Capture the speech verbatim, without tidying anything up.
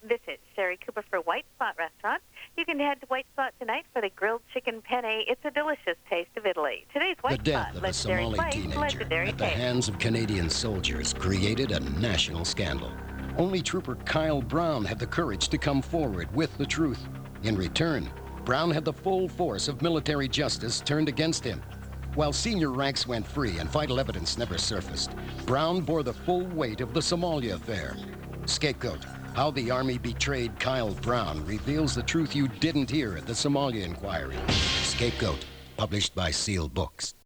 This is Sherry Cooper for White Spot Restaurant. You can head to White Spot tonight for the grilled chicken penne. It's a delicious taste of Italy. Today's White The death Spot, of a legendary Somali place, teenager legendary at the taste. hands of Canadian soldiers created a national scandal. Only Trooper Kyle Brown had the courage to come forward with the truth. In return, Brown had the full force of military justice turned against him. While senior ranks went free and vital evidence never surfaced, Brown bore the full weight of the Somalia affair. Scapegoat: How the Army Betrayed Kyle Brown reveals the truth you didn't hear at the Somalia inquiry. Scapegoat, published by Seal Books.